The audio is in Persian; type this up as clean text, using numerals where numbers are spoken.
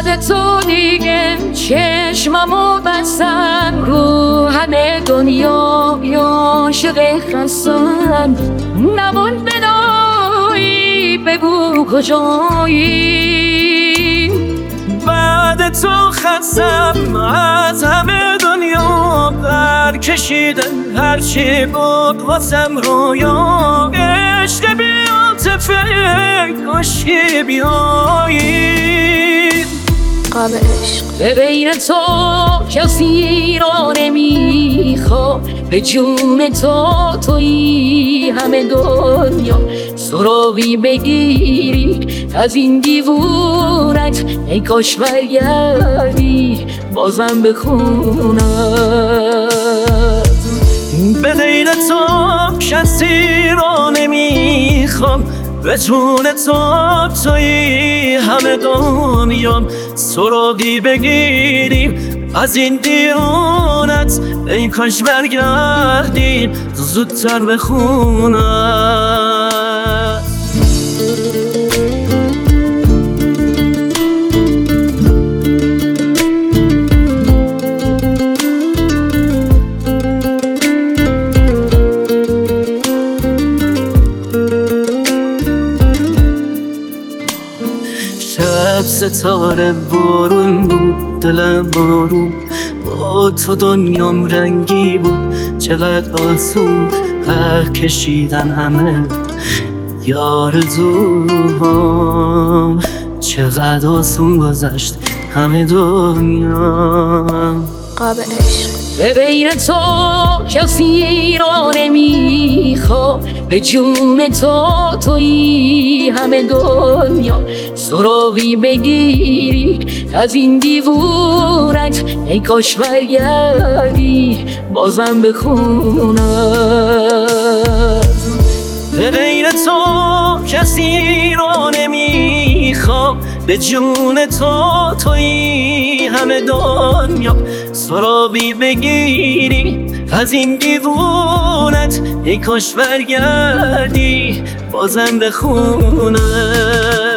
بعد تو دیگه چشممو بستم رو همه دنیا عاشق خستم نمون بدایی بگو کجایی بعد تو خستم از همه دنیا پر کشیدم هرچی بود واسم رویا عشق بی‌عاطفه کاشکی بیایی قاب عشق به غیر تو کسی را نمیخوام به جون تو تویی همه دنیا سراغی بگیری از این دیوونت ای کاش برگردی بازم بخونم به غیر تو کسی را نمیخوام به جون تو تویی همه دنیام سراغی بگیریم از این دیوانت ای کاش برگردی زودتر بخونم شب ستاره بارون بود دلم آروم با تو دنیام رنگی بود چقدر آسون پر کشیدن همه یارزوهام چقدر آسون گذشت همه دنیا قاب عشق به غیر تو کسی را نمیخوام به جون تو تویی همه دنیا سراغی بگیری از این دیوونت ای کاش برگردی بازم بخونم به غیر تو کسی را نمیخوام به جون تو تویی همه دنیا سراغی بگیری از این دیوونت ای کاش برگردی بازم بخونم